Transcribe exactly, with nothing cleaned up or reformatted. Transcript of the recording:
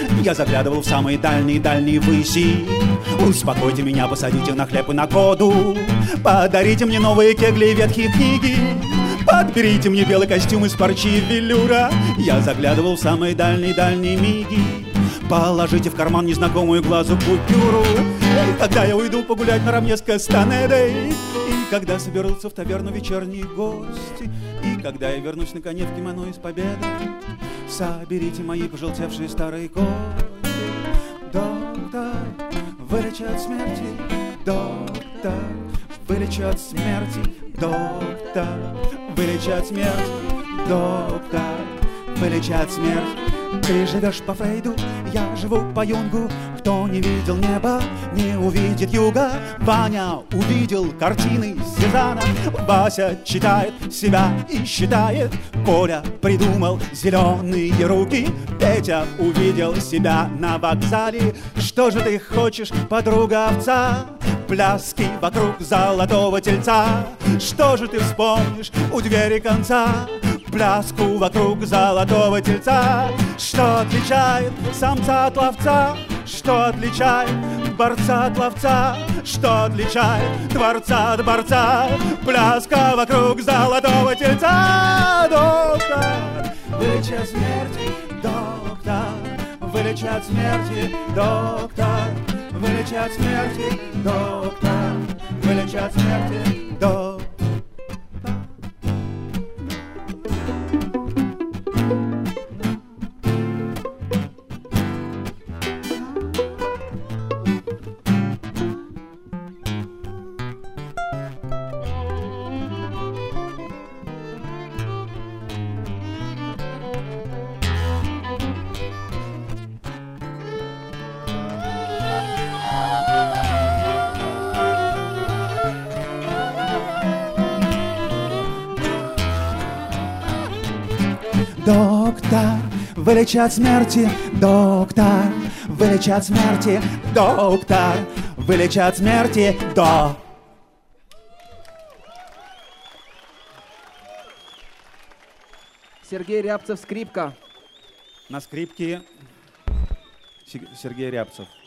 Я заглядывал в самые дальние-дальние выси. Успокойте меня, посадите на хлеб и на коду. Подарите мне новые кегли и ветхие книги. Подберите мне белый костюм из парчи и велюра. Я заглядывал в самые дальние-дальние миги. Положите в карман незнакомую глазу купюру. И когда я уйду погулять наравне с Кастанедой, и когда соберутся в таверну вечерние гости, и когда я вернусь наконец в кимоно из победы, соберите мои пожелтевшие старые кости. Доктор, вылечи от смерти. Доктор, вылечи от смерти. Доктор, вылечи от смерти. Доктор, вылечи от смерти. Ты живешь по Фрейду, я живу по Юнгу. Кто не видел неба, не увидит юга. Ваня увидел картины Сезанна. Вася читает себя и считает. Коля придумал зеленые руки. Петя увидел себя на вокзале. Что же ты хочешь, подруга овца? Пляски вокруг золотого тельца. Что же ты вспомнишь у двери конца? Пляску вокруг золотого тельца. Что отличает самца от ловца? Что отличает борца от ловца? Что отличает творца от борца? Пляска вокруг золотого тельца. Доктор, вылечи от смерти. Доктор, вылечи от смерти. Доктор, вылечи от смерти. Доктор, вылечи от смерти. Доктор. Доктор, вылечи от смерти. Доктор, вылечи от смерти. Доктор, вылечи от смерти. До. Сергей Рябцев, скрипка. На скрипке Сергей Рябцев.